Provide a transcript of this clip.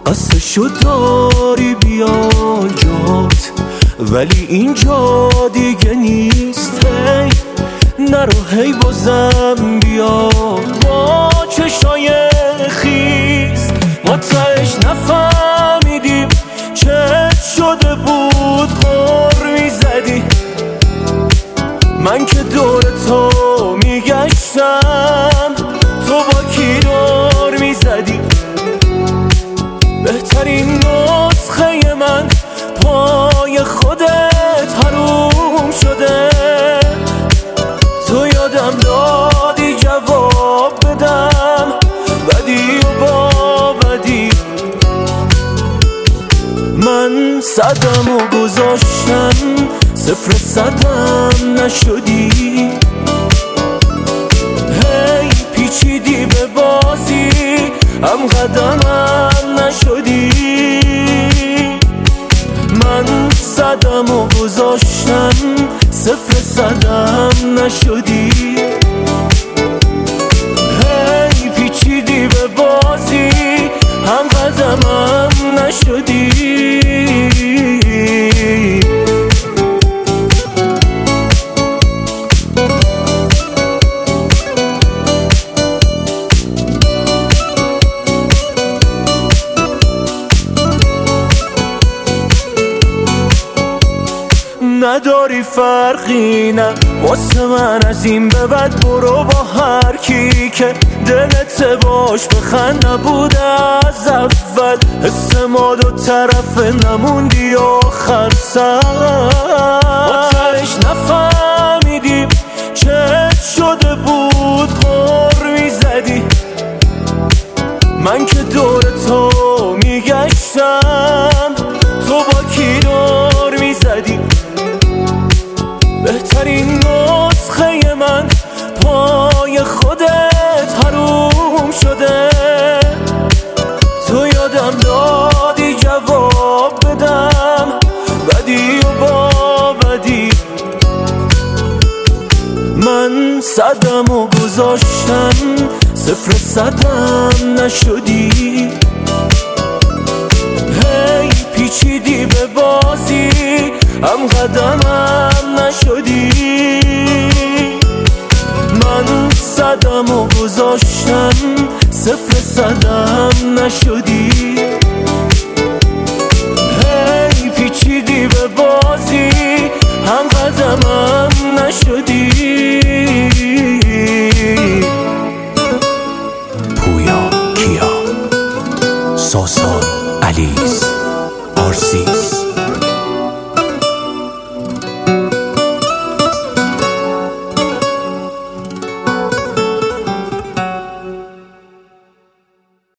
خستشو داری بیا جات، ولی اینجا دیگه نیست. هی نرو هی بازم بیا با چشای خیس. ما تهش نفهمیدیم چه شده بود غر میزدی. من که دور تو میگشتم تو با کی دور میزدی. بهترین نسخه من پای خودت حروم شده. تو یادم دادی جواب بدم بدی و با بدی. من صدم و گذاشتم 0 صدم نشدی. هی پیچیدی به بازی هم قدمم نشدی. من صدم و گذاشتم 0 صدم نشدی. هی پیچیدی به بازی هم قدمم نشدی. نداری فرقی نه واسه من، از این به بعد برو با هر کی که دلت باش بخند. نبوده از اول حس ما دو طرفه نموندی آخر سر. ما تهش نفهمیدیم چه شده بود غر میزدی. من که دور تو میگشتم تو با کی دور میزدی. بهترین نسخه من پای خودت حروم شده. تو یادم دادی جواب بدم بدی و با بدی. من صدم و گذاشتم 0 صدم نشدی. هی پیچیدی به بازی هم قدمم نشدی. من صدم و گذاشتم 0 صدم نشدی.